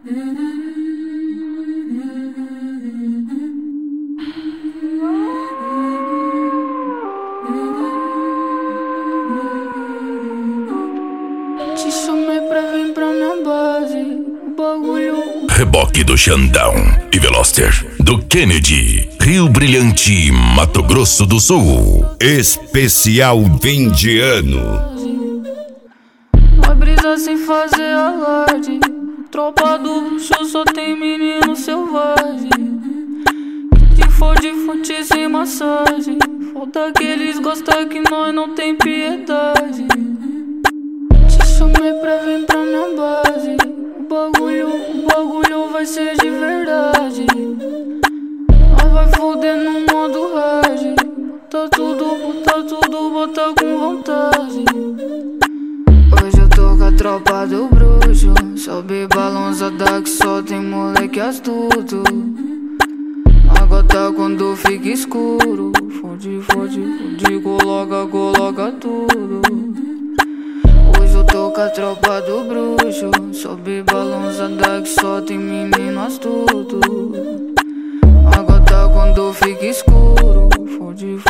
Te chamei pra vir pra minha base. O bagulho. Reboque do Xandão e Veloster do Kennedy, Rio Brilhante, Mato Grosso do Sul. Especial fim de ano. Vai brisar sem fazer alarde. Tropa do bruxo só tem menino selvagem. Que fode fute sem massagem. Foda que eles gostam que nós não tem piedade. Te chamei pra vir pra minha base. O bagulho vai ser de verdade. Nós vai foder no modo hard. Bota tudo, bota com vontade. Hoje eu tô com a tropa do bruxo. Sobe balançada que só tem moleque astuto. A gota quando fica escuro. Fode, coloca tudo. Hoje eu tô com a tropa do bruxo. Sobe balançada que só tem menino astuto. A gota quando fica escuro. Fode,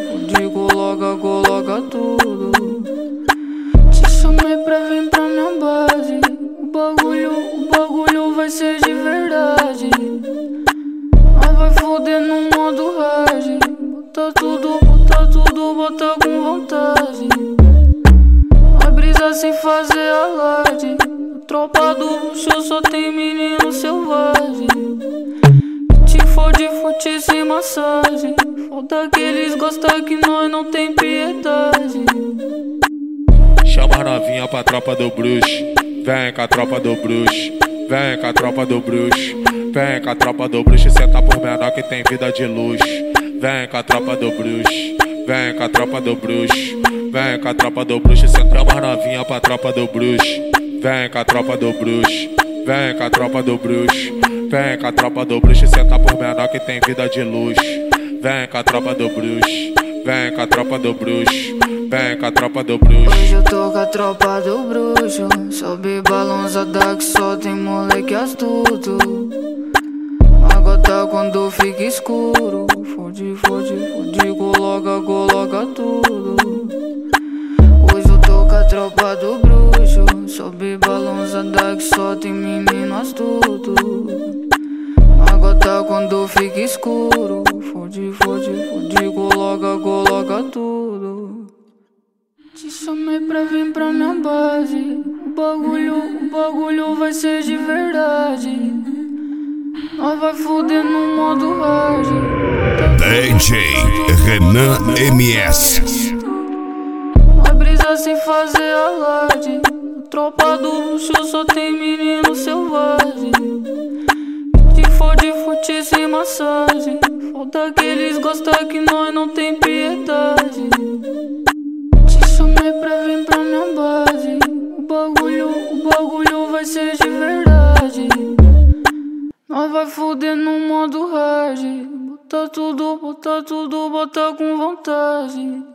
coloca tudo. Te chamei pra vir pra minha base. O bagulho vai ser de verdade. Nós vai foder no modo hard. Bota tudo, bota com vontade. Vai brisar sem fazer alarde. Tropa do bruxo só tem menino selvagem. Te fode fute sem massagem. Foda que eles gostam que nós não tem piedade. Chama a novinha pra tropa do bruxo. Vem com a tropa do bruxo. Vem com a tropa do bruxo. Vem com a tropa do bruxo. Senta por menor que tem vida de luxo. Vem com a tropa do bruxo. Vem com a tropa do bruxo. Vem com a tropa do bruxo. Senta a novinha pra tropa do bruxo. Vem com a tropa do bruxo. Vem com a tropa do bruxo. Vem com a tropa do bruxo. Senta por menor que tem vida de luxo. Vem com a tropa do bruxo. Vem com a tropa do bruxo. Vem com a tropa do bruxo. Hoje eu tô com a tropa do bruxo. Sobe balançada que só tem moleque astuto. A gota quando fica escuro. Fode, coloca tudo. Hoje eu tô com a tropa do bruxo. Sobe balançada que só tem menino astuto. A gota quando fica escuro. Fode, coloca tudo. Te chamei pra vir pra minha base. O bagulho vai ser de verdade. Nós vai foder no modo hard. DJ Renan MS. Vai brisar sem fazer alarde. Tropa do bruxo só tem menino selvagem. Te fode fute sem massagem. Foda que eles gostam que nós não tem piedade. Te chamei pra vir pra minha base. O bagulho vai ser de verdade. Nós vai foder no modo hard. Bota tudo, bota com vontade.